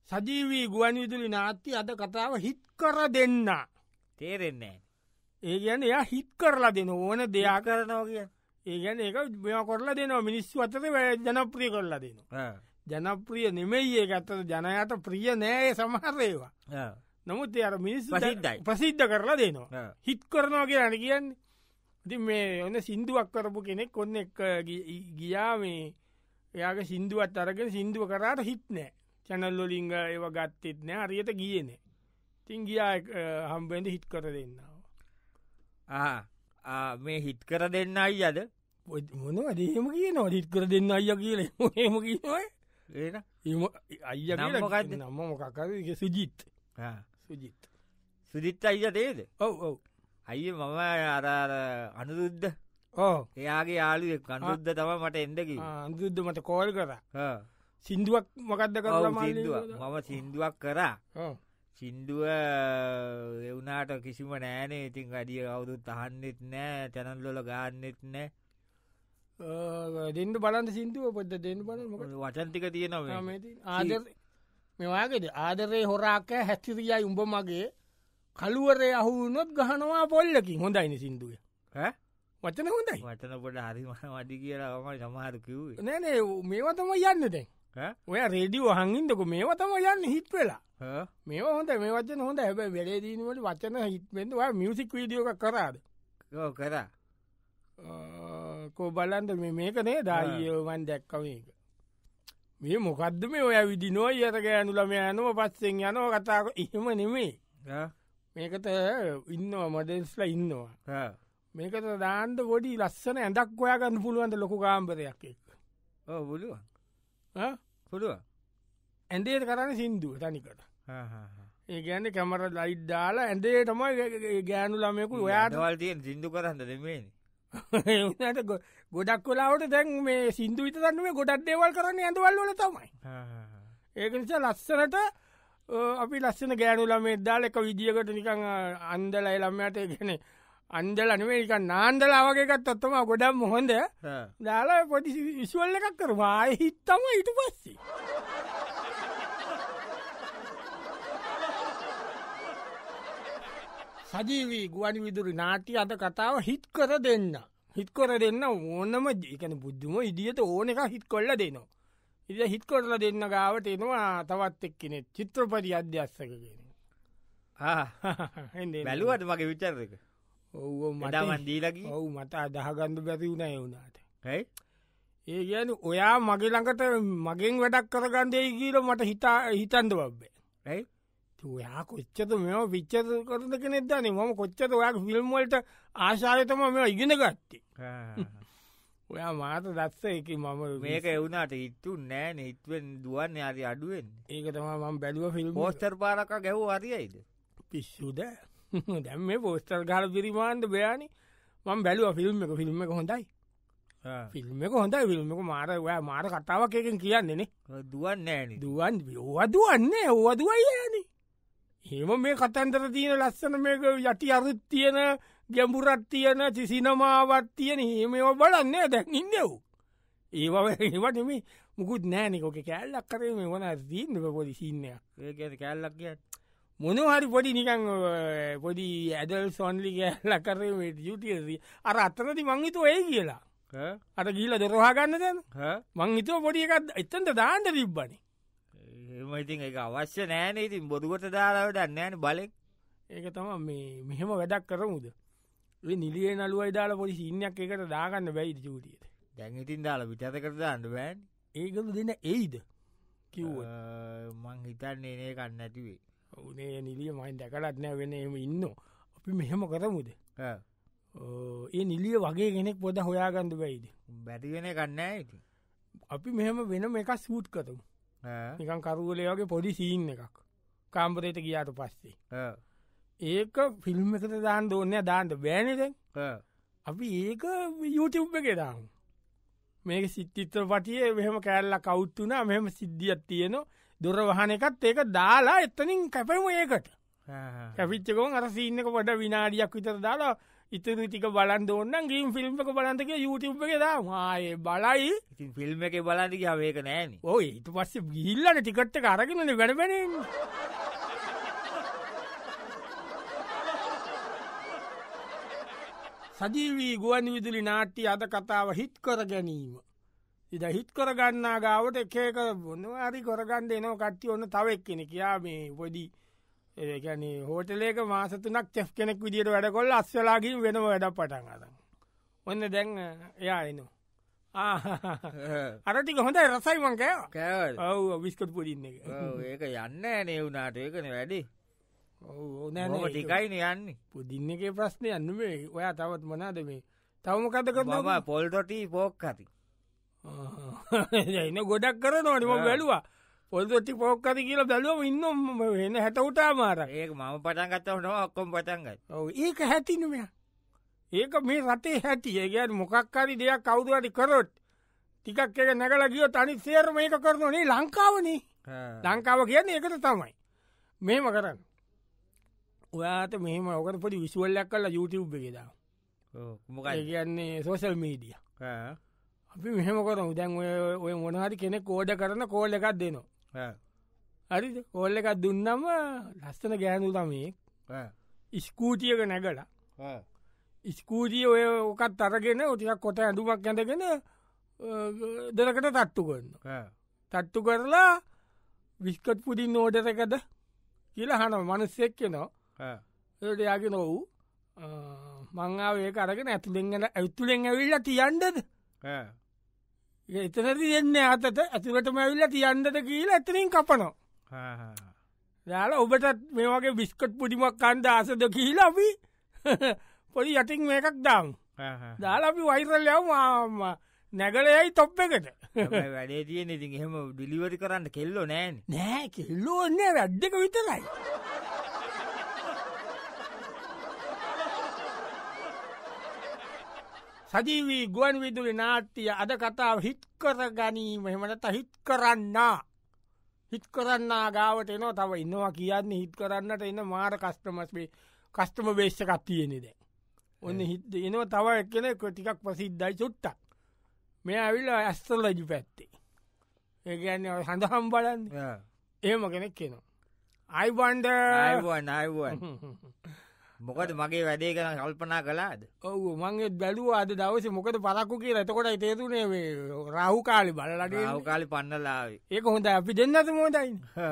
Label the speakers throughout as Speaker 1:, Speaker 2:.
Speaker 1: සජීවී ගුවන් විදුලි නාට්‍ය අද කතාව හිත් කර දෙන්න.
Speaker 2: තේරෙන්නේ
Speaker 1: ඒ ගැන එයා හිත් කරලා දෙන ඕන දෙයක්
Speaker 2: කරනවා කිය
Speaker 1: ඒ ගැන එක මෙයා කරලා දෙනවා මිනිස්සු අතර ජනප්‍රිය කරලා දෙනවා. ජනප්‍රිය නෙමෙයි ඒ ඇත්තට ජනයාට ප්‍රිය නෑ සමහරේවා. නමුත් අර මිනිස්සු ප්‍රසිද්ධ කරලා දෙනවා. හිත් කරනවා කියලා කියන්නේ. ඉතින් මේ ඔන්න සින්දුවක් කරපු කෙනෙක් ඔන්න එක්ක ගියා මේ එයාගේ සින්දුවත් අරගෙන සින්දුව කරාට හිත් නෑ. චැනල් වලින් ඒව ගත්තෙත් නෑ හරියට ගියේ නෑ. ඉතින් ගියා හම්බෙන්ද හිත් කර දෙන්නවා.
Speaker 2: මේ හිත් කර දෙන්න අයියද
Speaker 1: මොනවද එහෙම කියනවා හිත් කර දෙන්න අයියා කියලා එහෙම කියනවා. අයිය නම්ම මොකක්කර සුජිත්
Speaker 2: සුජිත් අයිය දේද.
Speaker 1: ඔව් ඔව්
Speaker 2: අයිය මම අර අනුරුද්ධ එයාගේ යාළුවෙක් අනුරුද්ධ තම මට එන්දකි
Speaker 1: අනුරුද්ධ මට කෝල් කර සිින්දුවක් මොකක්ද කරලා
Speaker 2: මම සිින්දුවක් කරා සින්දුව එවුනාට කිසිම නෑනේ ඉතින් අඩිය අවුදුත් අහන්නෙත් නෑ තැනල්ලොල ගාන්නෙත් නෑ
Speaker 1: දෙන්න බලන්න සිින්දුව පොද දෙන්න බල
Speaker 2: වචන්තික තියෙනවා
Speaker 1: ආදර මෙවාගේද ආදරේ හොරාක හැස්තිරියයි උඹ මගේ කළුවරේ අහුනොත් ගහනවා පොල්ලකින් හොඳයින සිින්දුව වචන හොඳයි
Speaker 2: වචන පොට හරිම වඩි කියලා මයි සමහර කිව්වේ
Speaker 1: නෑනේ මේවතම යන්න දැන් ඔය රේඩියෝ හංගින්දක මේවතම යන්න හිත් වෙලා මේ හොඳ මේ වචන හොඳ හැබ වැඩේදීනවට වචන හිත්වෙන්ද මියසික් වීඩියෝ එක කරාද
Speaker 2: කරා
Speaker 1: කෝ බලන්ද මේක නේ දායිවන් දැක්කම එක මේ මොකක්ද මේ ඔය විදි නෝ අතක ඇනුලම යනුව පස්සෙන් යනෝ කතාක එහෙම නෙමේ මේකට ඉන්නවා මොඩෙල්ස්ල ඉන්නවා මේකට දාන්ද ගොඩි ලස්සන ඇඳක් ඔයාගන්න පුළුවන්ද ලොකු කාම්බරයක් එක්
Speaker 2: පුළුවන් පුළුවන්
Speaker 1: ඇන්දේට කරන්න සිින්දුව තනිකට ඒ ගැන්න කැමර ලයිට් දාලා ඇන්දේ තමයි ගෑනු ළමයකු ඔයාට
Speaker 2: වල් තියෙන් සිින්දු කරන්න දෙමේ
Speaker 1: එට ගොඩක් කොලාවට දැන් මේ සිින්දු විත දන්නුවේ ගොඩක් දේවල් කරන්න ඇඳවල් වල තමයි ඒක නිසා ලස්සනට අපි ලස්සන ගෑනු ළමේ දාල එක විදිියකට නිකං අන්දල එළම්මයට ගැන අන්දල අනමේක නාන්දලාවගේකත් ඔත්තම ගොඩම් හොඳ දාලා පොඩි විශ්වල්ල එකක් කරවා හිත්තම ඉට පස්සේ සජීවී ගුවන් විදුරි නාට්‍ය අද කතාව හිත් කර දෙන්න. හිත් කර දෙන්න ඕනම ජීකන බුද්ධම ඉදිියට ඕන එක හිත් කොල්ල දෙනවා. ඉද හිත් කොරල දෙන්න ගාවට එනවා තවත් එක් කෙනෙ චිත්‍රපටි අධ්‍යස්සකගෙන.
Speaker 2: බැලුවට මගේ විචරක
Speaker 1: ඔව්
Speaker 2: මටමන් දීලකි
Speaker 1: ඔවු මට අදහගන්ධ බැති වුණ එවුණට ඒ කියන ඔයා මගේ ළඟට මගෙන් වැඩක් කරගන්දේ කියීල මට හිතන්ද බබ්බේ ඇයි ඔයා කොච්චත මෙම විච්චත කරද කෙනෙක්දනේ මම කොච්චත ඔයාගේ ෆිල්ම්වලට ආශායතම මෙ ඉගෙන ගත්තේ ඔයා මාත දත්ස එක මම
Speaker 2: මේක එවුණට හිත්තු නෑන හිත්වෙන් දුවන්න අරි අඩුවෙන් ඒක තම ම බැලුව ෆිල්ම් පෝස්ටර් පාරක ගැව් අරියයිද
Speaker 1: පිස්සුද දැම් මේ පෝස්ටර් ගල පිරිමාන්ද බයානි මම බැලුව ෆිල්ම් එක ෆිල්ම් එක හොඳයි ෆිල්ම් එක හොඳයි ෆිල්ම් එක මාර ඔයා මාර කතාවක් එකෙන් කියන්නේනේ
Speaker 2: දුවන් නෑන
Speaker 1: දුවන් ඕවදුවන්නේ ඕවදුවයියන හෙම මේ කතන්තර තියෙන ලස්සන මේක යටි අරුත් තියෙන ගැඹුරත් තියෙන සිනමාවත් තියෙන හෙමෝ බලන්නේ දැන් ඉන්නව් ඒවට මේ මුකුත් නෑනෙකොක කෑල්ලක් කරේ මේ වන දීන්න පොඩි සින්නයක්
Speaker 2: ඒ කෑල්ලක් කිය
Speaker 1: මොනහරි පොඩි නිකං පොඩි ඇදල් සොන්ලි කෑල්ල කරේ යුටිය අර අත්තනති මංහිතු ඒ කියලා අට ගීල දොරවාගන්න දැන මංහිතුව පොඩි එකත් එත්තන්ට දාන්ට තිබ්බනි
Speaker 2: එමඉතින් එක අවශ්‍ය නෑන ඉතින් බොදුවට දාලාවට නෑන බලෙක්
Speaker 1: ඒක තම මෙහෙම වැඩක් කරමුද නිලිය නලුවයි දාලා පොඩි සින්නයක් එකට දාගන්න බැයිද චූටියට
Speaker 2: දැන් ඉතින් දාලා විචත කර දාන්න බෑන්
Speaker 1: ඒකතු දෙන්න එයිද කිව්ව
Speaker 2: මං හිතන්නේ නේ කන්න ඇතිවේ
Speaker 1: ඕනේ නිලිය මයින් දැකලත් නෑ වෙන එම ඉන්න අපි මෙහෙම කරමුද ඒ නිලිය වගේ කෙනෙක් පොද හොයාගන්න බැයිද
Speaker 2: බැතිවෙන කන්න ඇති
Speaker 1: අපි මෙහෙම වෙනම එක සූට් කරමු නිකන් කරුවලේ වගේ පොඩි සීන් එකක් කාම්පරයට ගියාට පස්සේ ඒක ෆිල්ම් එකට දාන්න ඕන්නෑ දාන්නට බෑනෙදැන් අපි ඒක YouTube එක දාම් මේක සිත්තිත්‍ර පටිය මෙහම කෑල්ල කවුත්තුනා මෙහම සිද්ධියත් තියනවා දොර වහන එකත් ඒක දාලා එත්තනින් කැපම ඒකට කැපිච්චකොන් අර සිීන්න එක පොඩ විනාඩියක් විතර දාලා ඉතුරු ටික බලන් ඕන්න ගීම් ෆිල්ම් එක බලන්තක YouTube එක දාම ආයේ බලයි
Speaker 2: ඉතින් ෆිල්ම් එක බලන්දි ඒක නෑන
Speaker 1: ඔය ඉට පස්සේ ගිල්ලන ටිකට්ට අරගෙනන වැඩබැන සජීවී ගුවන් විදුලි නාට්‍ය අද කතාව හිත් කර ගැනීම ඉද හිත් කරගන්නා ගාවට එකක බොනවාරි කොරගන්න එනෝ කට්ටි ඔන්න තවක් කෙනෙ කියා මේ පොඩි ඒකනේ හෝටලේක මාසතුනක් චෙෆ් කෙනෙක් විදිට වැඩ කොල් අස්වලාගින් වෙන වැඩ පටන් අද ඔන්න දැන් එයා එනවා අරටික හොඳයි රසයිමන් කෑ ඔව විස්කට පුඩින්න එක
Speaker 2: ඒක යන්න නේ වුනාට ඒකන වැඩි
Speaker 1: නෑ
Speaker 2: ටිකයින යන්නේ
Speaker 1: පුදින්න එක ප්‍රශ්නය යන්නමේ ඔයා තවත් මනාද මේ තවමකද කරම
Speaker 2: පොල්ටොටී පෝක් ඇති
Speaker 1: එන්න ගොඩක් කර නොටම බැලවා පොල්තොටි පෝක්කති කියලා බැලුවම ඉන්න එන්න හැටවුටා මාර
Speaker 2: ඒක මම පටන්ගත්ත හොට ඔක්කොම් පටන්ගත්
Speaker 1: ඒක හැතිනම ඒක මේ රටේ හැටිය ගැන මොකක්කාරි දෙයක් කවුදුවට කරොත් ටිකක් එක නැගල ගියෝ තනි සේර මේක කරනනේ ලංකාවනේ ලංකාව කියන්න ඒකට තමයි මෙහෙම කරන්න ඔයාට මෙහෙම ඔකට පොඩි විශුවල්ලයක් කල්ලා YouTube එකෙදා මොකයි කියන්නේ සෝසල් මීඩිය අපි මෙහෙම කරමු දැන් ඔය මොනහරි කෙනෙක් කෝඩ කරන කෝල් එකක් දෙනවා හරි කෝල් එකක් දුන්නම ලස්සන ගෑනු තමේ ස්කූටියක නැගලා ස්කූටිය ඔය ඕකත් අරගෙන ඔටික් කොට ඇඳුමක් ඇඳගෙන දෙරකට තට්ටු කරන්න තට්ටු කරලා විස්කට් පුඩින් නෝඩරකද කියලා හන මනස්සෙක් කෙනවා ඒට යාගෙන ඔවු මංආාව ඒක අරගෙන ඇතුළෙන් ඇවිල්ල තියන්ඩද එතනති දෙන්න අතට ඇතුළටම ඇවිල්ල තියන්ඩද කියලා ඇතනින් කපනෝ යාල ඔබටත් මේ වගේ බිස්කට් පුඩිමක් කන්ද ආසද කියලා අපි පොඩි යටින් මේකක් දාම් දාලාපි වයිරල් යවම නැගලයයි තොප් එකට
Speaker 2: වැඩේ තියන ඉතින් එහෙම ඩිලිවරි කරන්න කෙල්ලෝ නෑන
Speaker 1: නෑ කෙල්ලෝ ඔන්නේ වැඩ්ඩක විතරයි සජීවී ගුවන් විදුලි නාට්‍යය අද කතාව හිත් කර ගැනීම හෙමනත හිත් කරන්න හිත් කරන්න ගාවට එනවා තව ඉන්නවා කියන්නේ හිත් කරන්නට එන්න මාර කස්ටමස්ේ කස්ටම බේෂ්කක් තියෙනෙ දැ ඔන්න හිත් එනවා තව එක්කෙන ටිකක් ප්‍රසිද්ධයි චුට්ටක් මේ ඇවිල්ල ඇස්තල්ලජි පැත්තේ ඒගන්න හඳහම් බලන්න ඒම කෙනෙක් කෙනවා අයිබන්ඩ
Speaker 2: අයිවන් මොකද මගේ වැඩේ කරන කල්පනා කලාද
Speaker 1: ඔවු මංගේ බැලුව අද දවස මොකද පරක්කු කිය ඇතකොට තේරුණේ රහු කාලි බලලට
Speaker 2: කාලි පන්නලාව
Speaker 1: ඒක හොඳ අපි දෙන්නත මෝදයි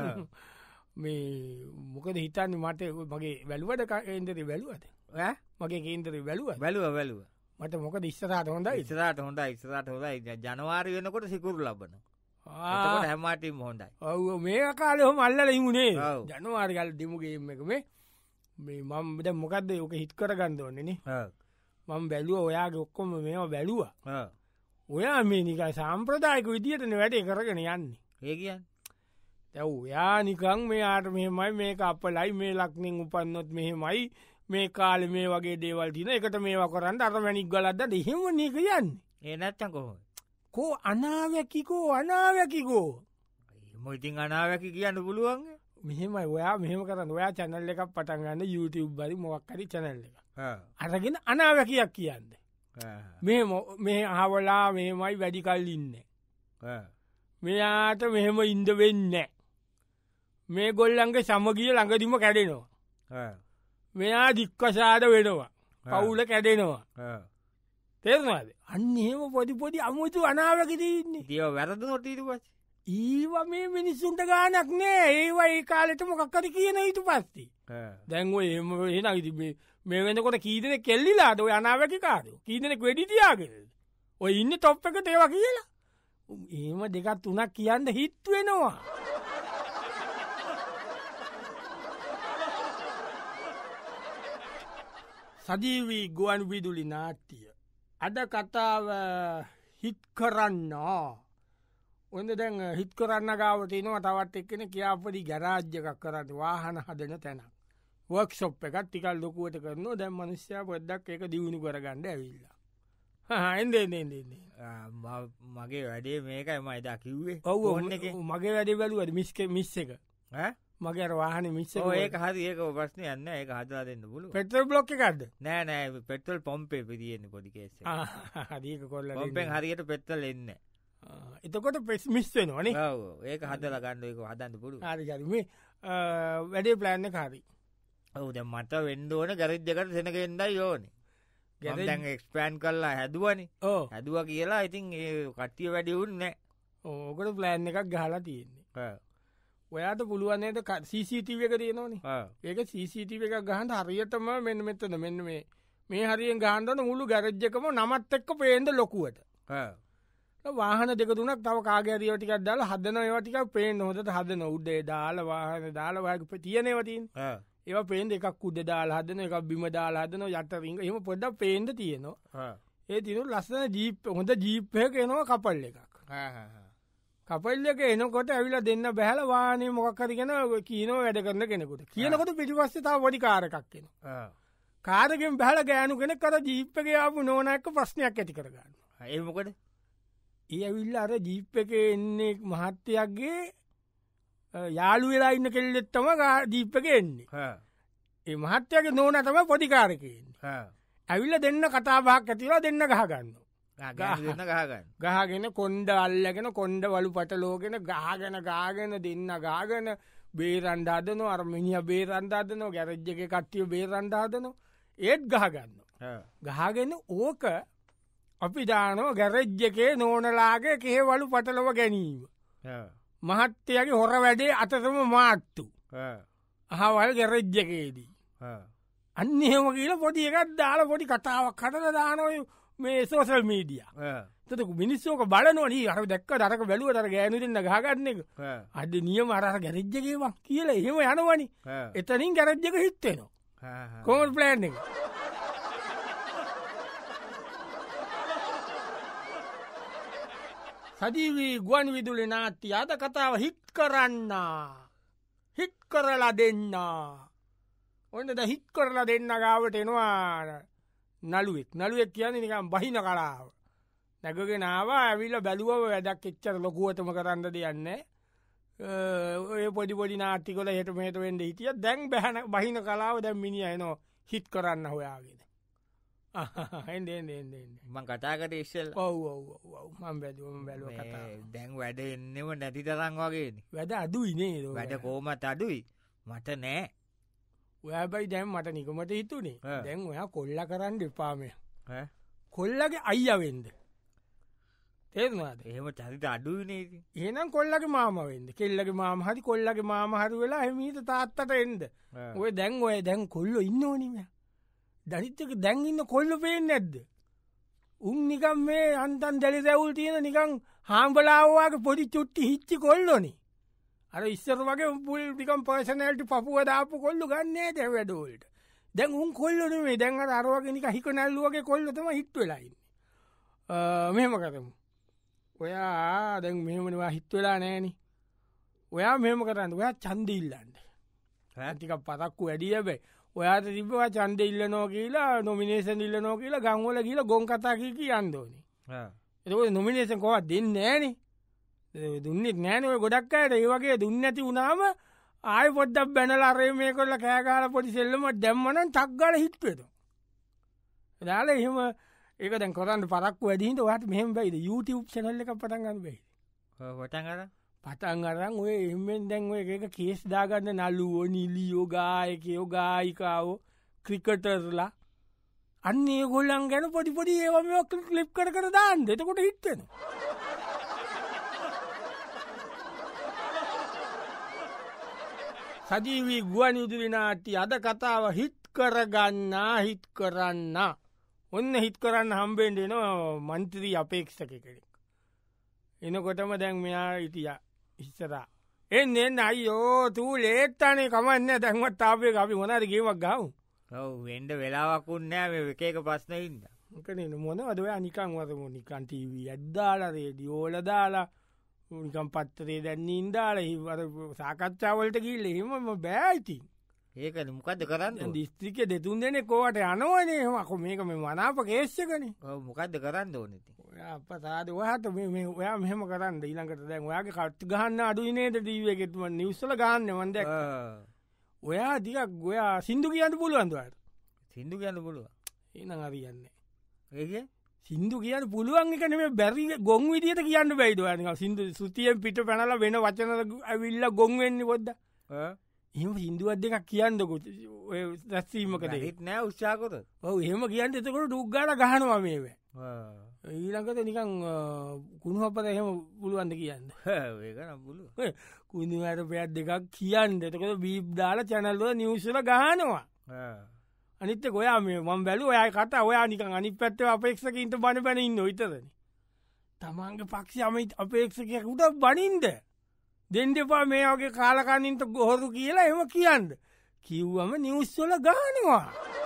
Speaker 1: මේ මොකද හිතන්න මට මගේ වැලුවට කේන්දර වැලුවද මගේ කේන්දර
Speaker 2: වැලුව
Speaker 1: මට මොකද ඉස්සරට හොඳ
Speaker 2: ඉස්රට හොඳ ඉස්රට හොඳයි ජනවාරි වෙනකොට සිකුරු ලබන හැමටම් හොඳයි
Speaker 1: ඔවු මේ කාල හොම අල්ල ඉමුණේ ජනවාරිකල් දිමුගේම එක මේ මම්ද මොකක්ද යෝක හිත් කර ගන්ද ඕන්නේනේ මම බැලුව ඔයාගේ ඔක්කොම මේවා බැලුව ඔයා මේ නිකයි සම්ප්‍රදායක විදිහටන වැඩේ කරගෙන යන්නේ
Speaker 2: ඒ කියන්න
Speaker 1: තැව් යා නිකං මෙයාට මෙහෙමයි මේ අපලයි මේ ලක්නින් උපන්නොත් මෙහෙමයි මේ කාල මේ වගේ දේවල් තින එකට මේවා කරන්න අර වැනික් ගලද්ද දෙහෙම නික යන්නේ
Speaker 2: ඒ නැත්තන් කොහො
Speaker 1: කෝ අනාවැකිකෝ අනාවැකිකෝ
Speaker 2: මොඉතින් අනාවැකි කියන්න පුළුවන්ගේ
Speaker 1: මෙහෙමයි ඔයා මෙහෙම කරන්න ඔයා චැනල් එකක් පටන්ගන්න YouTube බරි මොක්කරි චැනල් එක අරගෙන අනාවැකයක් කියන්න මේ අහවලා මෙහෙමයි වැඩිකල් ඉන්න මෙයාට මෙහෙම ඉන්ද වෙන්න මේ ගොල්ලන්ගේ සමගිය ළඟදිම කැඩෙනවා මෙයා දික්කසාද වෙනවා පවුල කැඩෙනවා තේරවාද අන්න එහෙම පොඩි අමුතු අනාවකතින්නේ
Speaker 2: දිය වැරද නොටීට පස්
Speaker 1: ඒව මේ මිනිස්සුන්ට ගානක් නෑ ඒවා ඒ කාලෙට මොකක්කර කියන හිතු පස්ති දැන්ව එම එන ඉති මේ වෙනකොට කීදන කෙල්ලිලාද ඔය අනාවැකිකාද කීදනෙක් වෙඩිතියාගෙන ඔය ඉන්න තොප් එක ඒවා කියලා ඒම දෙකත් තුනක් කියන්න හිත් වෙනවා සජීවී ගුවන් විදුලි නාට්‍යය අද කතාව හිත් කරන්නා ඔන්න දැන් හිත් කරන්න ගාවටනවා තවත් එක්කෙන කියාපදි ගැරාජ්‍යකක් කරට වාහන හදන තැන වර්ක්ෂොප් එකත් ටිකල් ලොකුවට කරන දැම් මනුෂ්‍යයා පොද්දක් එක දියුණු කරගන්න ඇවිල්ලා එන්නේ
Speaker 2: මගේ වැඩේ මේකයි මයිදා කිව්වේ
Speaker 1: ඔවු මගේ වැඩේ බැලුවට මිස්ක මිස්ස එක මගේ වාහන මිස්ස
Speaker 2: ඒක හරි ඒක ප්‍රශ්න යන්න ඒක හදලා දෙන්න පුළු
Speaker 1: පෙට්‍රල් බ්ලොක් එකක්ද
Speaker 2: නෑ නෑ පෙට්‍රල් පොම්පේ පිරියෙන්නේ පොඩි කේස්
Speaker 1: හරික කොල්ල
Speaker 2: පොම්පෙන් හරියට පෙට්‍රල් එන්න
Speaker 1: එතකොට පෙස් මිස්සෙනවානේ
Speaker 2: ඒක හදලා ගන්න එක හදන්න පුළු
Speaker 1: හරිගරම වැඩේ ප්ලෑන්න කාරී
Speaker 2: ඔවුද මට වෙන්ඩෝන ගැරජ්ජකට සෙනගෙන්ඩයි යෝනේ ගැදැන් එක්ස්පෑන් කරලා හැදුවනි හැදුව කියලා ඉතින් ඒ කට්ටිය වැඩි උන්න
Speaker 1: ඕකට ප්ලෑන් එකක් ගහලා තියෙන්නේ ඔයාට පුළුවන්නේද CCTV එක තියෙනවනේ ඒක CCTV එක ගහන්ට හරියටම මෙන්න මෙතන මෙන්න මේ හරියෙන් ගහන්ඩන මුළු ගැරජ්ජකම නමත් එක්ක පේන්ද ලොකුවට වාහන දෙක තුනක් තව කාගැරියෝටිකක් දාලා හදන ඒවටික පේෙන් හොදට හදන උඩේ දාල වාහන දාලවාග තියනවතින් ඒව පේන්ද එකක් උඩ දාලා හදන එක බිම දාලා හදන යටරිංග එම පොඩ්ඩ පේන්ද තියෙනවා ඒ තිනු ලස්සන ජීප් හොඳ ජීප්පයක එනවා කපල් එකක් කපල්ල එක එනකොට ඇවිල දෙන්න බැහල වානේ මොකක්කරිගෙන කියනෝ වැඩ කරන කෙනෙකුට කියනකොට පිටිපස්සතා වඩි කාරකක් කෙන කාරගෙන් බැහල ගෑනු කෙනෙ කර ජීප්පගේ ආපු නෝනැක්ක ප්‍රශ්නයක් ඇති කරගන්න
Speaker 2: ඒමකොට
Speaker 1: ඒ ඇවිල්ල අර ජීප් එක එන්නේ මහත්තයක්ගේ යාළු වෙලා ඉන්න කෙල්ලෙත්තම ජීප් එක එන්නේ ඒ මහත්තයගේ නෝන තම පොඩිකාරකෙන් ඇවිල්ල දෙන්න කතාබාක් ඇතිලා දෙන්න ගහගන්න ගහගෙන කොන්්ඩ අල්ලගෙන කොන්්ඩ වලු පටලෝගෙන ගාගෙන දෙන්න ගාගෙන බේරන්ඩාදන අර්මිනිිය බේරන්ඩාදනෝ ගැරජ්ජක කට්ටිය බේරන්ඩාදන ඒත් ගහගන්න ගහගෙන ඕක අපි දානෝ ගැරජ්ජකේ නෝනලාගේ කෙහෙවලු පටලව ගැනීම මහත්තයගේ හොර වැඩේ අතතම මාට්ටු අහවල් ගැරජ්ජකේදී අන්න එහෙම කියල පොඩි එකත් දාලා පොඩි කතාවක් කටල දානොය මේ සෝසල් මීඩිය තක මිනිස්සෝක බලනොනී අර දැක්ක දරක බැලුව දර ගෑනුරන්න ගහගන්න එක අද නියම අර ගැරජ්ජකේවක් කියල එහෙම යනවනි එතනින් ගැරජ්ජක හිත්වෙනවා කොමල් ප්ලෑන් එක සජීවී ගුවන් විදුලි නාත්‍ය අද කතාව හිත් කරන්න හිත් කරලා දෙන්න ඔන්නද හිත් කරලා දෙන්න ගාවට එනවා නළුවෙක් කියන නිකම් බහින කලාව නැගගෙනවා ඇවිල්ල බැලුව වැඩක් එච්චර ලොකුවතම කරන්න දෙයන්න ඔය පොඩිපොඩි නාටිකොල හෙට මේට වෙන්ඩ හිටිය දැන් බැහන බහින කලාව දැම් මිනි අයනවා හිත් කරන්න හොයාගෙන
Speaker 2: මං කතාකට ඉස්සල්
Speaker 1: මම් බැදුවම බැලුව කතා
Speaker 2: දැන් වැඩ එන්නෙම නැති තරං වගේ
Speaker 1: වැඩ අඩුයිනේ
Speaker 2: වැඩ කෝමත් අඩුයි මට නෑ
Speaker 1: ඔයබයි දැම් මට නිකමට හිතුනේ දැන් ඔයා කොල්ල කරන්න එපාමය කොල්ලගේ අයියවෙන්ද තේරවාද
Speaker 2: එහෙම චරිත අඩුවනේ
Speaker 1: ඒනම් කොල්ලගේ මාමවෙන්ද කෙල්ලගේ මාම හරි කොල්ලගේ මාම හරි වෙලා හෙමීට තාත්තට එන්ද ඔය දැන් ඔය දැන් කොල්ල ඉන්න ඕනිම දනිත්තක දැන් ඉන්න කොල්ල පේෙන් නැද්ද උන් නිකම් මේ අන්තන් දැලි දැවුල් තියෙන නිකං හාම්බලාවවාගේ පොඩි චුට්ටි හිච්චි කොල්ලොනේ අර ඉස්සර වගේ පුල් ටිකම් පර්සනල්ට පපුුව දාපු කොල්ලු ගන්නේ දැ වැඩෝල්ට දැන් උන් කොල්ලන මේ දැන් අරවාගෙනක හික නැල්ලුවගේ කොල්ලතම හිත්වෙලයින්න මෙහෙම කරමු ඔයා දැන් මෙමනවා හිත්වෙලා නෑන ඔයා මෙම කරන්න ඔයා චන්දඉල්ලන්ට ටික පතක්කු වැඩිය බෑ ඔයාට තිබවා චන්ද ඉල්ලනෝ කියලා නොමිනේෂන් ඉල්ලනෝ කියලා ගංවල කියලා ගොන් කතාකි අන්දෝනි එතක නොමිනේෂන් කොවත් දෙන්න ෑනේ දුන්නෙත් නෑනව ගොඩක් අයට ඒ වගේ දුන්න ඇති වුණාම ආය පොඩ්ඩක් බැනලාරේ මේ කොල්ල කෑගාල පොඩි සෙල්ලම දැම්මනන් චක්ගල හිත්වෙද දාල එහෙම ඒක දැන් කොරන්න පරක් වැඩීට වට මෙහෙම බයිද YouTube චනල්ල එක පටන්ගන්න බයි
Speaker 2: පටන්ගර
Speaker 1: පටන් අරන් ඔය එමෙන් දැන් ඔය එක කේස් දාගන්න නල්ලුවෝ නිලියෝ ගායකයෝ ගායිකාවෝ ක්‍රිකටර්ලා අන්නේ ගොල්ලන් ගැන පොඩිපොඩි ඒවම කලිප් කර දාන්න එතකොට හිත්වෙන සජීවී ගුවන් විදුලිනාට්‍ය අද කතාව හිත් කරන්න ඔන්න හිත් කරන්න හම්බෙන්ඩ නවා මන්ත්‍රී අපේක්ෂක කෙනෙක් එනකොටම දැන් මෙයා ඉටිය ඉස්සරා එන්න අයියෝ tuu ලේත්තනේ කමන්න දැන්වත් තාපය අපි මොනද ගේමක් ගවු
Speaker 2: වෙන්ඩ වෙලාවකුන්නෑ එකක ප්‍රශ්නයින්ද
Speaker 1: කන මොන අදව නිකං වතම නිකන් ටීවී ඇද්දාලරේ දියෝල දාලා නිකම් පත්තරේ දැන්නේ ඉන්දාල හිවර සාකච්ඡාවලට කිල්ල එහෙමම බෑයිති
Speaker 2: ඒක මොකක්ද කරන්න
Speaker 1: දිස්ත්‍රික දෙතුන් දෙනෙ කෝවට යනවනේ මක මේක මේ මනාප කේෂ්‍යකන
Speaker 2: මොකක්ද කරන්න ඕනති
Speaker 1: අප සාද ඔහට ඔයා මෙහම කරන්න ඊළඟට දැන් ඔයාගේ කට්ට ගහන්න අඩුනේද දීවගෙතුම නිවස්සල ගන්න වන්ද ඔයා දිකක් ගොයා සිින්දු කියන්න පුළුවන්දවට
Speaker 2: සිින්දු කියන්න පුළුව
Speaker 1: ඒන හරියන්නේ
Speaker 2: ඒ
Speaker 1: සිින්දු කියන්න පුළුවන් එකන මේ බැරි ගොන් විදිට කියන්න බැයිදවන සිින්දු සුතියෙන් පිට පැනල වෙන වචන ඇවිල්ල ගොන්වෙන්නේ කොද්ද එම සිින්දුවත් දෙකක් කියන්නකො දැස්වීමකට
Speaker 2: හිත් නෑ උත්සාකොත
Speaker 1: ඔව එහෙම කියන්න එතකොට ඩුක්ගාල ගහනවා මේව ඊළඟට නිකං කුණුහපත එහෙම පුළුවන්ද කියන්න
Speaker 2: ඒකනම් පුළුව
Speaker 1: කුණුවට පැත් දෙකක් කියන්න එතකොට බීබ් දාලා චැනල්ලුව නිවසල ගහනවා අනිත්ත ගොයා මේ මම් බැලු ඔය කතා ඔයා නිකං අනි පැත්ව අපේක්ෂකින්ට බණ බැනඉන්න ඔයිතරන තමන්ගේ පක්ෂ අමයිත් අපේක්ෂකයකුට බනින්ද දෙන්ඩපා මේ වගේ කාලකනින්ට ගොහොරු කියලා එම කියන්න කිව්වම නිවස්සල ගානවා